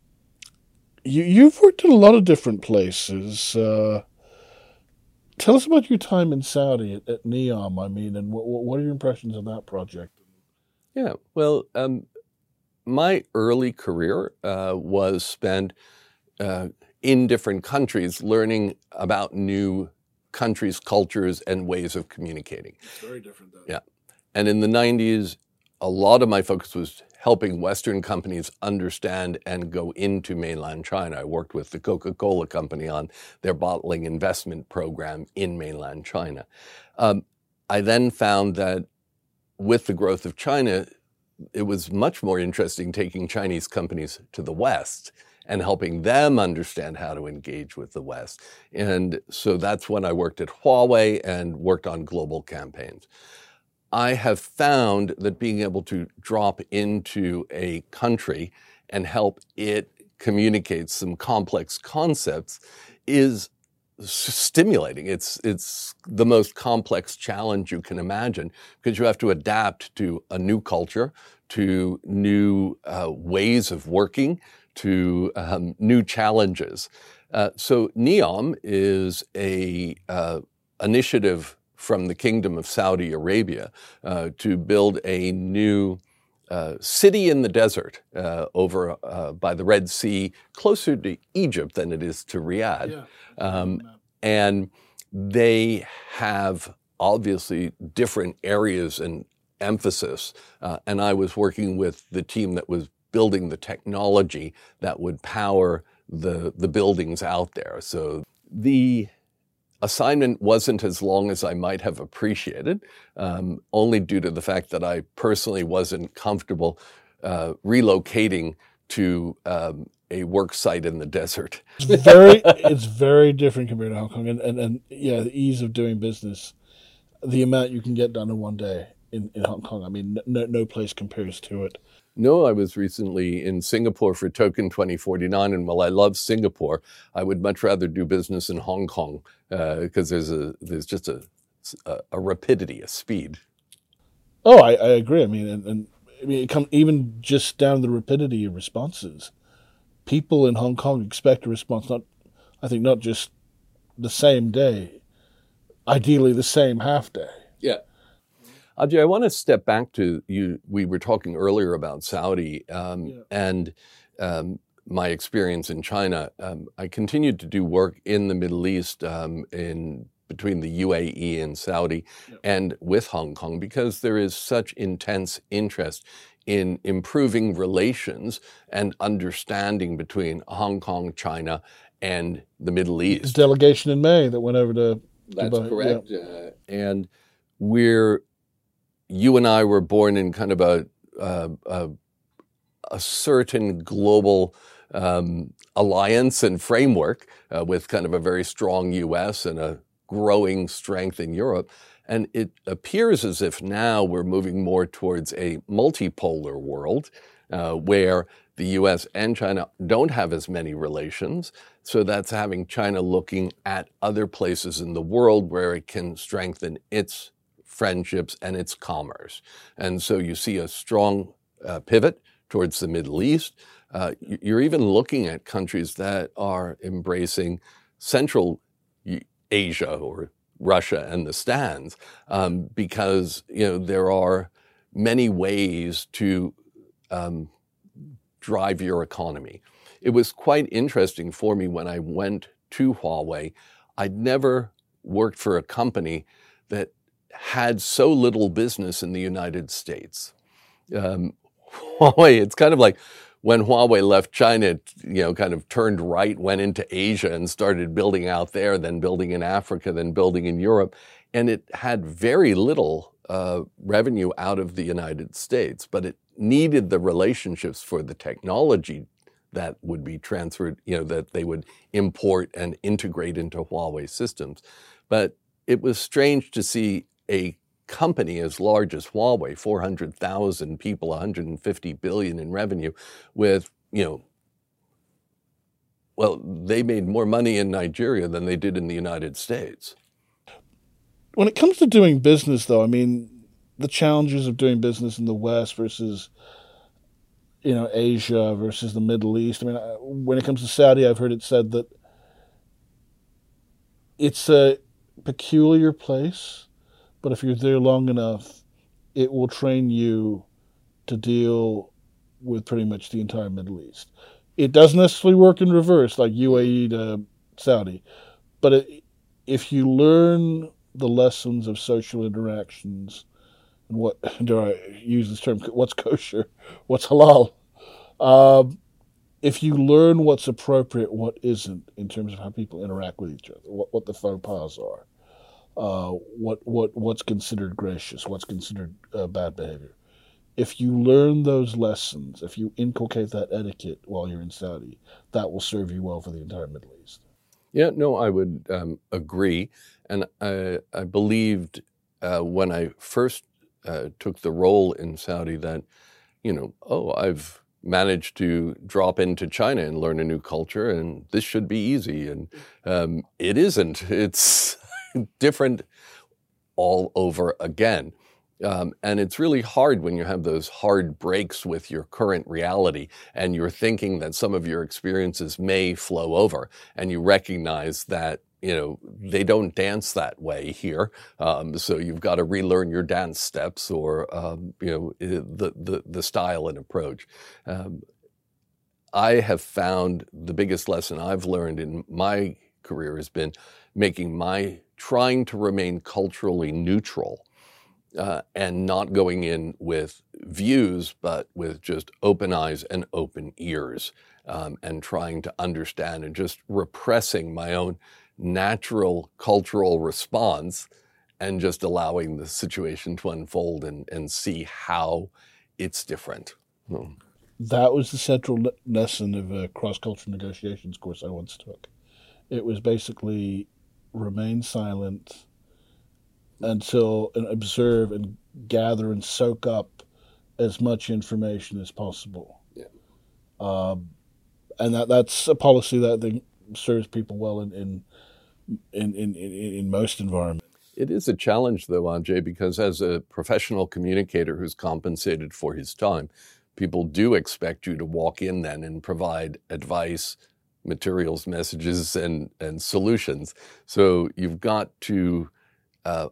you, you've worked in a lot of different places. Uh, tell us about your time in Saudi at, at NEOM, I mean, and what, what are your impressions of that project? Yeah, well, um, my early career uh, was spent uh, in different countries learning about new countries, cultures, and ways of communicating. It's very different, though. Yeah. And in the nineties, a lot of my focus was helping Western companies understand and go into mainland China. I worked with the Coca-Cola company on their bottling investment program in mainland China. Um, I then found that with the growth of China, it was much more interesting taking Chinese companies to the West and helping them understand how to engage with the West. And so that's when I worked at Huawei and worked on global campaigns. I have found that being able to drop into a country and help it communicate some complex concepts is stimulating. It's it's the most complex challenge you can imagine because you have to adapt to a new culture, to new uh, ways of working, to um, new challenges. Uh, so NEOM is a uh, initiative from the Kingdom of Saudi Arabia uh, to build a new uh, city in the desert uh, over uh, by the Red Sea, closer to Egypt than it is to Riyadh. Yeah. Um, and they have obviously different areas and emphasis. Uh, and I was working with the team that was building the technology that would power the, the buildings out there. So the assignment wasn't as long as I might have appreciated, um, only due to the fact that I personally wasn't comfortable uh, relocating to um, a work site in the desert. It's very, it's very different compared to Hong Kong, and, and, and yeah, the ease of doing business, the amount you can get done in one day in, in Hong Kong. I mean, no, no place compares to it. No, I was recently in Singapore for Token twenty forty-nine, and while I love Singapore, I would much rather do business in Hong Kong because uh, there's a there's just a, a a rapidity, a speed. Oh, I, I agree. I mean, and, and I mean, it come even just down to the rapidity of responses. People in Hong Kong expect a response, not, I think, not just the same day, ideally the same half day. Yeah. Ajay, I want to step back to you. We were talking earlier about Saudi um, yeah. and um, my experience in China. Um, I continued to do work in the Middle East, um, in between the U A E and Saudi, yeah. and with Hong Kong, because there is such intense interest in improving relations and understanding between Hong Kong, China, and the Middle East. His delegation in May that went over to That's Dubai. correct. Yeah. Uh, and we're You and I were born in kind of a uh, a, a certain global um, alliance and framework uh, with kind of a very strong U S and a growing strength in Europe. And it appears as if now we're moving more towards a multipolar world uh, where the U S and China don't have as many relations. So that's having China looking at other places in the world where it can strengthen its friendships and its commerce. And so you see a strong uh, pivot towards the Middle East. Uh, you're even looking at countries that are embracing Central Asia or Russia and the stands um, because, you know, there are many ways to um, drive your economy. It was quite interesting for me when I went to Huawei. I'd never worked for a company that had so little business in the United States. Um, Huawei, it's kind of like when Huawei left China, it, you know, kind of turned right, went into Asia and started building out there, then building in Africa, then building in Europe. And it had very little uh, revenue out of the United States, but it needed the relationships for the technology that would be transferred, you know, that they would import and integrate into Huawei systems. But it was strange to see a company as large as Huawei, four hundred thousand people, one hundred fifty billion in revenue, with, you know, well, they made more money in Nigeria than they did in the United States. When it comes to doing business, though, I mean, the challenges of doing business in the West versus, you know, Asia versus the Middle East. I mean, when it comes to Saudi, I've heard it said that it's a peculiar place, but if you're there long enough, it will train you to deal with pretty much the entire Middle East. It doesn't necessarily work in reverse, like U A E to Saudi, but it, if you learn the lessons of social interactions, and what, do I use this term, what's kosher, what's halal, um, if you learn what's appropriate, what isn't, in terms of how people interact with each other, what, what the faux pas are, uh, what what what's considered gracious, what's considered uh, bad behavior. If you learn those lessons, if you inculcate that etiquette while you're in Saudi, that will serve you well for the entire Middle East. Yeah, no, I would um, agree. And I, I believed uh, when I first uh, took the role in Saudi that, you know, oh, I've manage to drop into China and learn a new culture, and this should be easy. And um, it isn't. It's different all over again. Um, and it's really hard when you have those hard breaks with your current reality and you're thinking that some of your experiences may flow over, and you recognize that, you know, they don't dance that way here. Um, so you've got to relearn your dance steps, or, um, you know, the, the, the style and approach. Um, I have found the biggest lesson I've learned in my career has been making my, trying to remain culturally neutral. Uh, and not going in with views, but with just open eyes and open ears, um, and trying to understand and just repressing my own natural cultural response and just allowing the situation to unfold and, and see how it's different. Hmm. That was the central le- lesson of a cross-cultural negotiations course I once took. It was basically remain silent until and observe and gather and soak up as much information as possible. Yeah. Um, and that that's a policy that I think serves people well in in, in, in, in in most environments. It is a challenge, though, Ajay, because as a professional communicator who's compensated for his time, people do expect you to walk in then and provide advice, materials, messages, and, and solutions. So you've got to... Uh,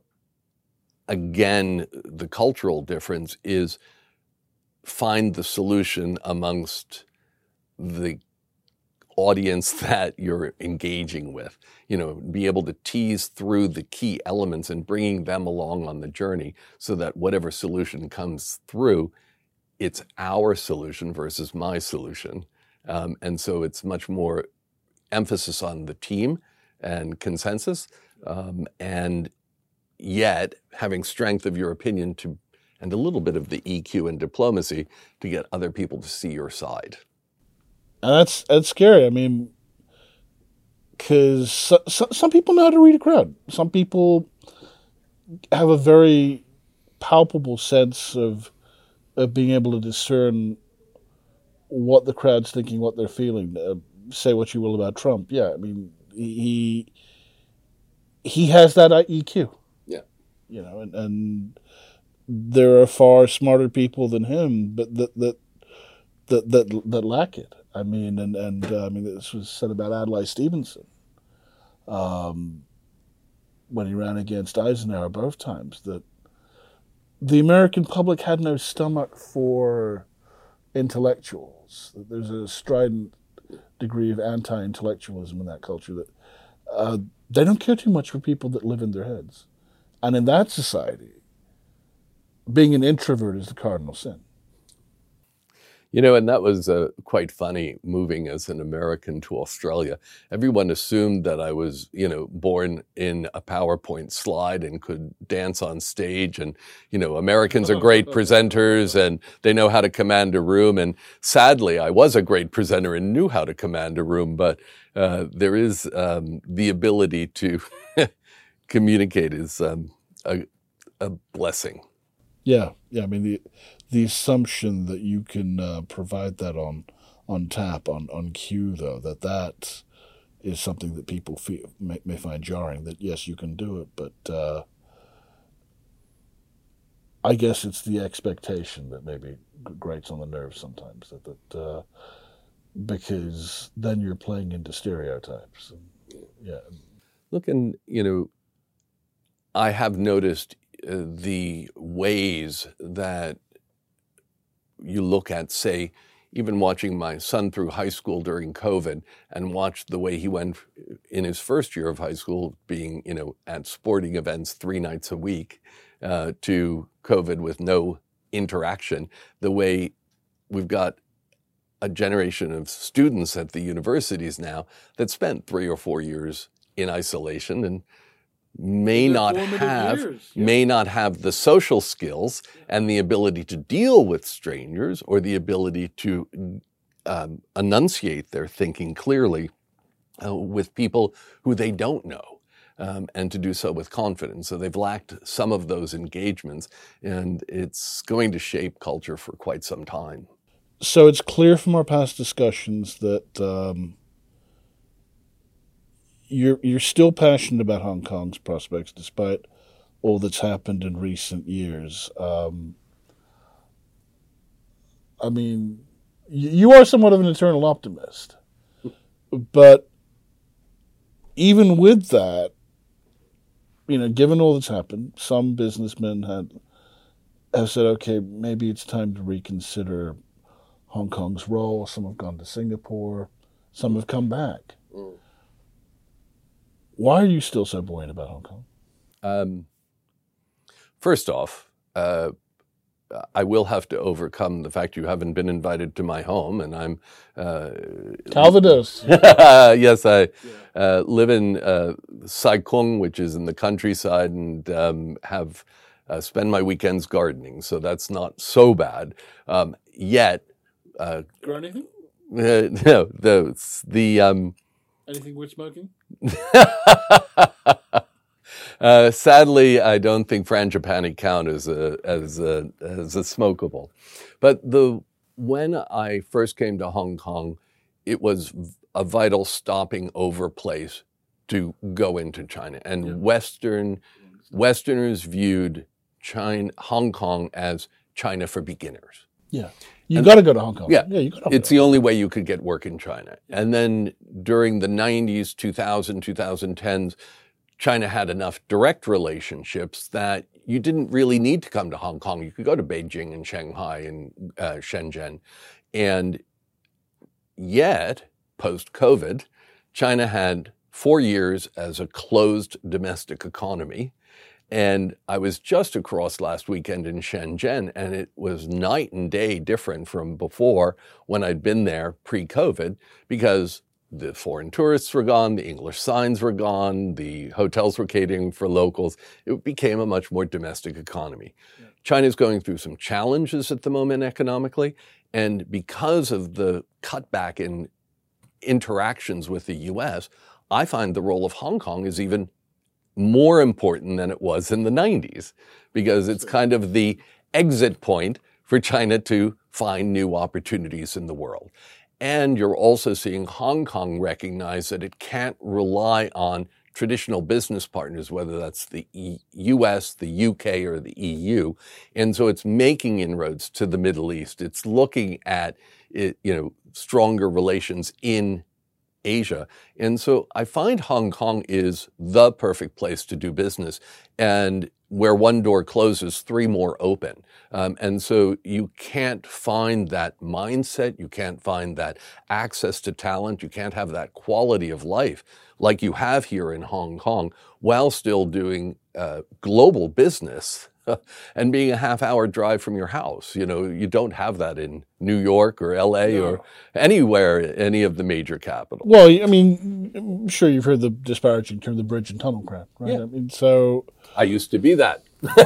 Again, the cultural difference is find the solution amongst the audience that you're engaging with. You know, be able to tease through the key elements and bringing them along on the journey so that whatever solution comes through, it's our solution versus my solution. Um, and so it's much more emphasis on the team and consensus, um, and yet having strength of your opinion to, and a little bit of the E Q and diplomacy to get other people to see your side. And that's that's scary. I mean, because so, so, some people know how to read a crowd. Some people have a very palpable sense of of being able to discern what the crowd's thinking, what they're feeling. Uh, say what you will about Trump. Yeah, I mean, he he has that E Q. You know, and, and there are far smarter people than him, but that that that that, that lack it. I mean, and and uh, I mean, this was said about Adlai Stevenson um, when he ran against Eisenhower both times. That the American public had no stomach for intellectuals. That there's a strident degree of anti-intellectualism in that culture. That uh, they don't care too much for people that live in their heads. And in that society, being an introvert is the cardinal sin. You know, and that was uh, quite funny moving as an American to Australia. Everyone assumed that I was, you know, born in a PowerPoint slide and could dance on stage. And, you know, Americans are great presenters and they know how to command a room. And sadly, I was a great presenter and knew how to command a room. But uh, there is um, the ability to communicate is um, a, a blessing. Yeah, yeah. I mean, the the assumption that you can uh, provide that on on tap, on, on cue, though, that that is something that people feel, may, may find jarring, that, yes, you can do it, but uh, I guess it's the expectation that maybe grates on the nerves sometimes, that, that uh, because then you're playing into stereotypes. And, yeah. Look, and, you know, I have noticed uh, the ways that you look at, say, even watching my son through high school during COVID and watched the way he went in his first year of high school, being, you know, at sporting events three nights a week, uh, to COVID with no interaction, the way we've got a generation of students at the universities now that spent three or four years in isolation and may not have years, yeah. may not have the social skills and the ability to deal with strangers or the ability to um, enunciate their thinking clearly uh, with people who they don't know, um, and to do so with confidence. So they've lacked some of those engagements, and it's going to shape culture for quite some time. So it's clear from our past discussions that um, you're you're still passionate about Hong Kong's prospects, despite all that's happened in recent years. Um, I mean, you are somewhat of an eternal optimist, but even with that, you know, given all that's happened, some businessmen had have said, okay, maybe it's time to reconsider Hong Kong's role. Some have gone to Singapore. Some have come back. Mm. Why are you still so buoyant about Hong Kong? Um, first off, uh, I will have to overcome the fact you haven't been invited to my home, and I'm uh, Calvados. Yes, I uh, live in uh, Sai Kung, which is in the countryside, and um, have uh, spend my weekends gardening. So that's not so bad. Um, yet, uh, grow anything? Uh, no, the the um, anything worth smoking? Uh, sadly, I don't think frangipani count as a as a as a smokable. But the when I first came to Hong Kong, it was a vital stopping over place to go into China, and yeah. Western Westerners viewed China Hong Kong as China for beginners. Yeah, you got to go to Hong Kong. Yeah, yeah, you got. It's the only way you could get work in China. And then during the nineties, two thousand, twenty tens. China had enough direct relationships that you didn't really need to come to Hong Kong. You could go to Beijing and Shanghai and uh, Shenzhen. And yet, post-COVID, China had four years as a closed domestic economy. And I was just across last weekend in Shenzhen, and it was night and day different from before when I'd been there pre-COVID, because the foreign tourists were gone, the English signs were gone, the hotels were catering for locals. It became a much more domestic economy. Yeah. China's going through some challenges at the moment economically, and because of the cutback in interactions with the U S, I find the role of Hong Kong is even more important than it was in the nineties, because it's kind of the exit point for China to find new opportunities in the world. And you're also seeing Hong Kong recognize that it can't rely on traditional business partners, whether that's the U S, the U K, or the E U. And so it's making inroads to the Middle East. It's looking at, it, you know, stronger relations in Asia. And so I find Hong Kong is the perfect place to do business. And where one door closes, three more open. Um, and so you can't find that mindset, you can't find that access to talent, you can't have that quality of life like you have here in Hong Kong while still doing uh, global business and being a half hour drive from your house. You know, you don't have that in New York or L A no. or anywhere, any of the major capitals. Well, I mean, I'm sure you've heard the disparaging term, the bridge and tunnel crowd, right? Yeah. I mean, so... I used to be that.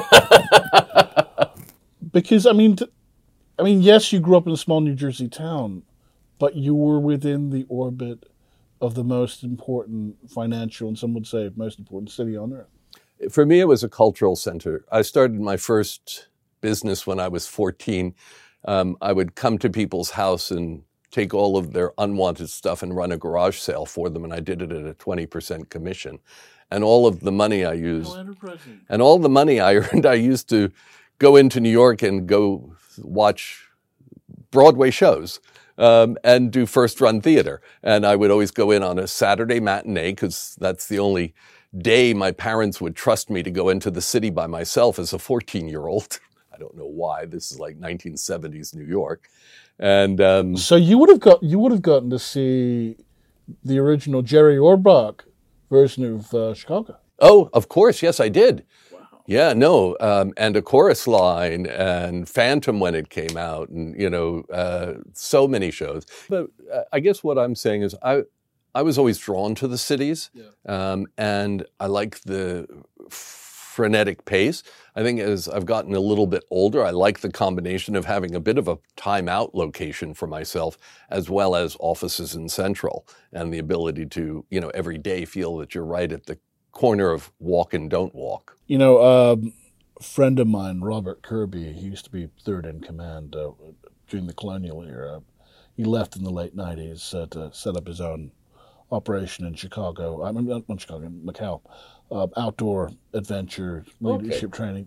Because, I mean, t- I mean, yes, you grew up in a small New Jersey town, but you were within the orbit of the most important financial, and some would say most important city on earth. For me, it was a cultural center. I started my first business when I was fourteen. Um, I would come to people's house and take all of their unwanted stuff and run a garage sale for them, and I did it at a twenty percent commission. And all of the money I used, and all the money I earned, I used to go into New York and go watch Broadway shows um, and do first-run theater. And I would always go in on a Saturday matinee, because that's the only day my parents would trust me to go into the city by myself as a fourteen-year-old. I don't know why. This is like nineteen seventies New York. And um, so you would have got you would have gotten to see the original Jerry Orbach version of uh, Chicago. Oh, of course. Yes, I did. Wow. Yeah, no. Um, and A Chorus Line and Phantom when it came out, and, you know, uh, so many shows. But uh, I guess what I'm saying is I I was always drawn to the cities, yeah. um, and I like the frenetic pace. I think as I've gotten a little bit older, I like the combination of having a bit of a time-out location for myself, as well as offices in Central, and the ability to, you know, every day feel that you're right at the corner of walk and don't walk. You know, um, a friend of mine, Robert Kirby, he used to be third in command, uh, during the colonial era. He left in the late nineties uh, to set up his own operation in Chicago. I mean, not Chicago, Macau. Uh, outdoor adventure, leadership Okay. training.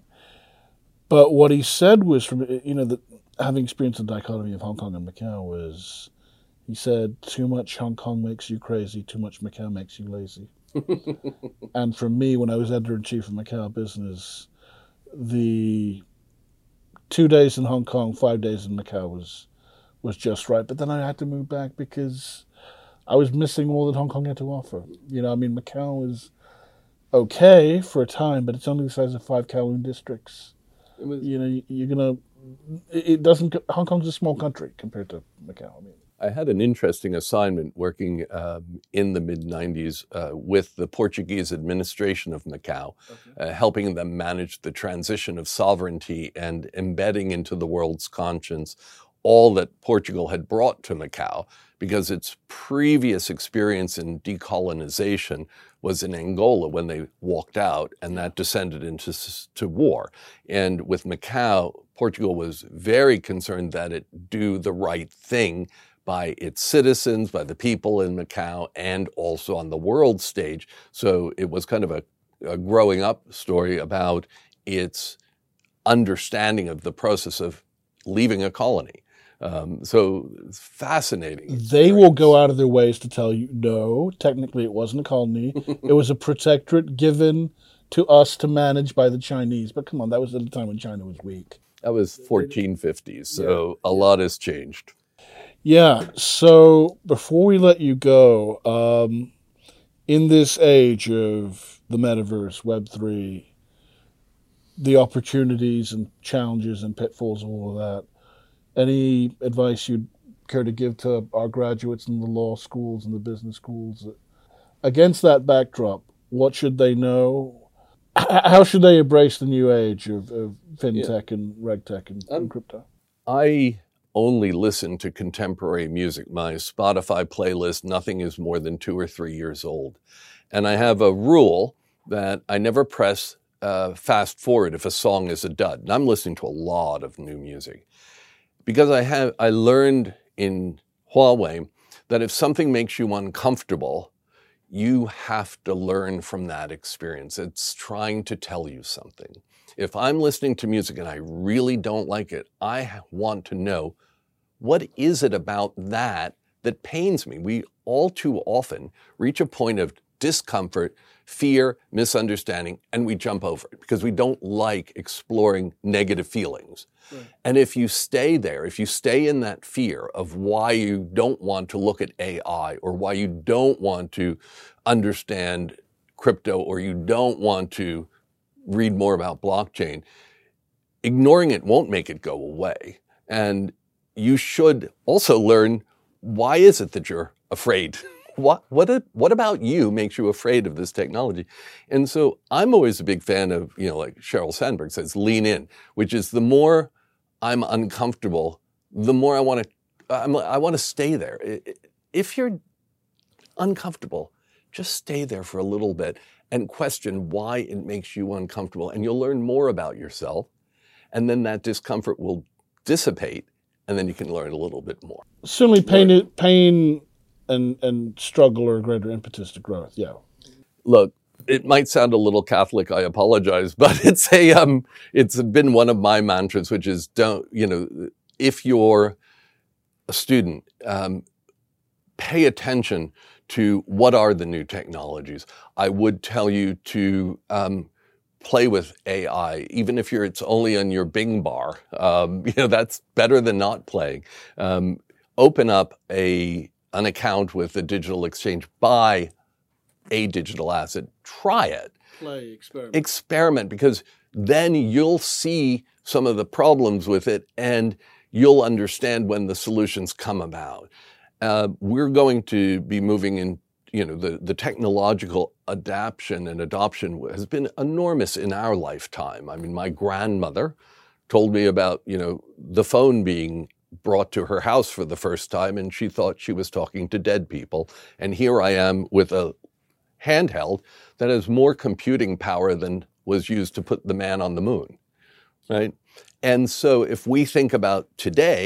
But what he said was, from you know, that having experienced the dichotomy of Hong Kong and Macau, was he said, too much Hong Kong makes you crazy, too much Macau makes you lazy. And for me, when I was editor-in-chief of Macau Business, the two days in Hong Kong, five days in Macau was was just right. But then I had to move back because I was missing all that Hong Kong had to offer. You know, I mean, Macau is okay for a time, but it's only the size of five Kowloon districts. It was, You know, you're gonna. It doesn't. Hong Kong's a small country compared to Macau. I mean, I had an interesting assignment working um, in the mid nineties uh, with the Portuguese administration of Macau, uh, helping them manage the transition of sovereignty and embedding into the world's conscience all that Portugal had brought to Macau, because its previous experience in decolonization was in Angola when they walked out, and that descended into to war. And with Macau, Portugal was very concerned that it do the right thing by its citizens, by the people in Macau, and also on the world stage. So it was kind of a, a growing up story about its understanding of the process of leaving a colony. Um, so it's fascinating. they will go out of their ways to tell you, no, technically it wasn't a colony. It was a protectorate given to us to manage by the Chinese. But come on, that was at a time when China was weak. That was fourteen fifties, so a lot has changed. Yeah, so before we let you go, um, in this age of the metaverse, Web three, the opportunities and challenges and pitfalls of all of that, any advice you'd care to give to our graduates in the law schools and the business schools? Against that backdrop, what should they know? H- How should they embrace the new age of, of fintech and regtech and, and Um, crypto? I only listen to contemporary music. My Spotify playlist, nothing is more than two or three years old. And I have a rule that I never press uh, fast forward if a song is a dud. And I'm listening to a lot of new music. Because I have, I learned in Huawei that if something makes you uncomfortable, you have to learn from that experience. It's trying to tell you something. If I'm listening to music and I really don't like it, I want to know, what is it about that that pains me? We all too often reach a point of discomfort, fear, misunderstanding, and we jump over it because we don't like exploring negative feelings. Right. And if you stay there, if you stay in that fear of why you don't want to look at A I, or why you don't want to understand crypto, or you don't want to read more about blockchain, ignoring it won't make it go away. And you should also learn, why is it that you're afraid? What what what about you makes you afraid of this technology? And so I'm always a big fan of, you know, like Sheryl Sandberg says, lean in, which is the more I'm uncomfortable, the more I want to I'm, I want to stay there. If you're uncomfortable, just stay there for a little bit and question why it makes you uncomfortable, and you'll learn more about yourself, and then that discomfort will dissipate, and then you can learn a little bit more. Certainly pain, pain and, and struggle are a greater impetus to growth, yeah. Look, it might sound a little Catholic, I apologize, but it's a um, it's been one of my mantras, which is, don't, you know, if you're a student, um, pay attention to what are the new technologies. I would tell you to um, play with A I, even if you're it's only on your Bing bar. Um, you know, that's better than not playing. Um, open up a an account with a digital exchange. Buy a digital asset. Try it. Play, experiment. Experiment, because then you'll see some of the problems with it, and you'll understand when the solutions come about. Uh, we're going to be moving in, you know, the, the technological adaption and adoption has been enormous in our lifetime. I mean, my grandmother told me about, you know, the phone being brought to her house for the first time, and she thought she was talking to dead people. And here I am with a handheld that has more computing power than was used to put the man on the moon, right? And so if we think about today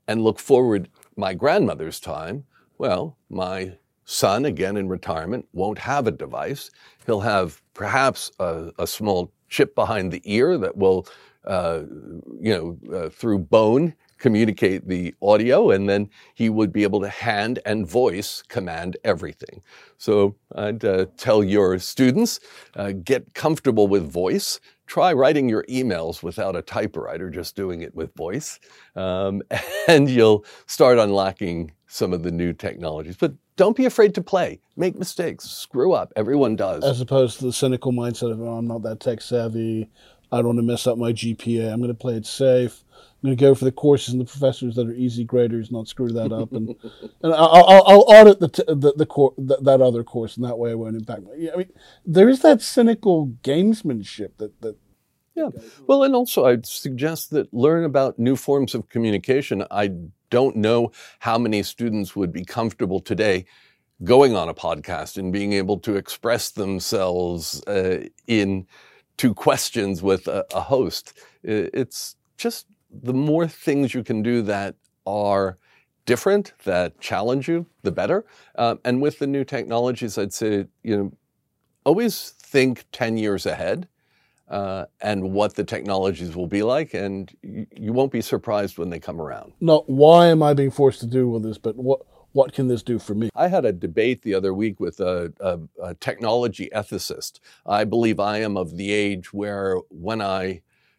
and look forward my grandmother's time, well, my son, again in retirement, won't have a device. He'll have perhaps a, a small chip behind the ear that will, uh, you know, uh, through bone, communicate the audio, and then he would be able to hand and voice command everything. So I'd uh, tell your students, uh, get comfortable with voice. Try writing your emails without a typewriter, just doing it with voice, um, and you'll start unlocking some of the new technologies. But don't be afraid to play. Make mistakes. Screw up. Everyone does. As opposed to the cynical mindset of, oh, I'm not that tech savvy. I don't want to mess up my G P A. I'm going to play it safe. I'm going to go for the courses and the professors that are easy graders, not screw that up. And and I'll, I'll, I'll audit the, t- the, the, cor- the that other course, and that way it won't impact me. I mean, there is that cynical gamesmanship that, that Yeah. Well, and also I'd suggest that learn about new forms of communication. I don't know how many students would be comfortable today going on a podcast and being able to express themselves uh, in two questions with a, a host. It's just the more things you can do that are different, that challenge you, the better. Um, and with the new technologies, I'd say, you know, always think ten years ahead. Uh, and what the technologies will be like, and you, you won't be surprised when they come around. Not why am I being forced to do all this, but what what can this do for me? I had a debate the other week with a, a, a technology ethicist. I believe I am of the age where when I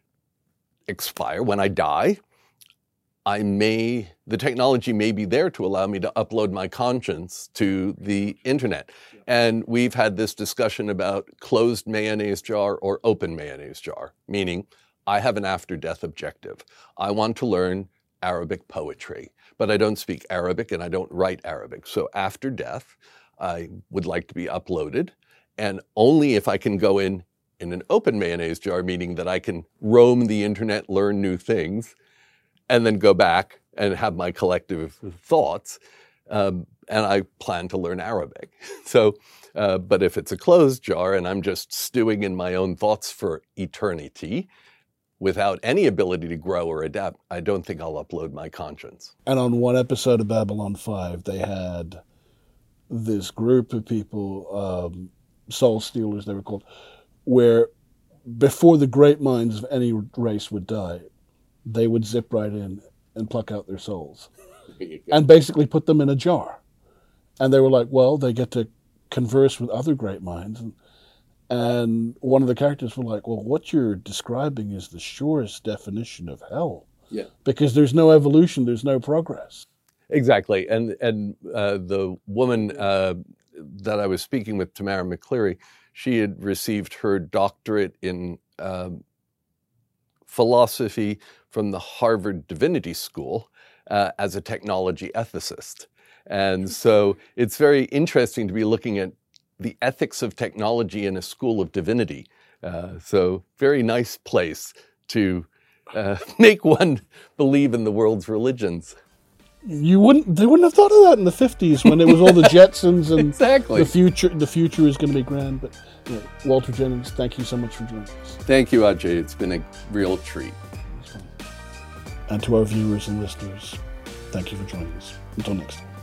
expire, when I die, I may, the technology may be there to allow me to upload my conscience to the internet. And we've had this discussion about closed mayonnaise jar or open mayonnaise jar, meaning I have an after-death objective. I want to learn Arabic poetry, but I don't speak Arabic and I don't write Arabic. So after death, I would like to be uploaded, and only if I can go in in an open mayonnaise jar, meaning that I can roam the internet, learn new things, and then go back and have my collective thoughts. Um, and I plan to learn Arabic. So, uh, but if it's a closed jar and I'm just stewing in my own thoughts for eternity without any ability to grow or adapt, I don't think I'll upload my conscience. And on one episode of Babylon five, they had this group of people, um, soul stealers they were called, where before the great minds of any race would die, they would zip right in and pluck out their souls and basically put them in a jar. And they were like, well, they get to converse with other great minds. And, and one of the characters were like, well, what you're describing is the surest definition of hell. Yeah. Because there's no evolution, there's no progress. Exactly. And and uh, the woman uh, that I was speaking with, Tamara McCleary, she had received her doctorate in um, philosophy from the Harvard Divinity School uh, as a technology ethicist. And so it's very interesting to be looking at the ethics of technology in a school of divinity. Uh, so very nice place to uh, make one believe in the world's religions. You wouldn't. They wouldn't have thought of that in the fifties when it was all the Jetsons and exactly. the future. The future is going to be grand. But you know, Walter Jennings, thank you so much for joining us. Thank you, Ajay. It's been a real treat. And to our viewers and listeners, thank you for joining us. Until next time.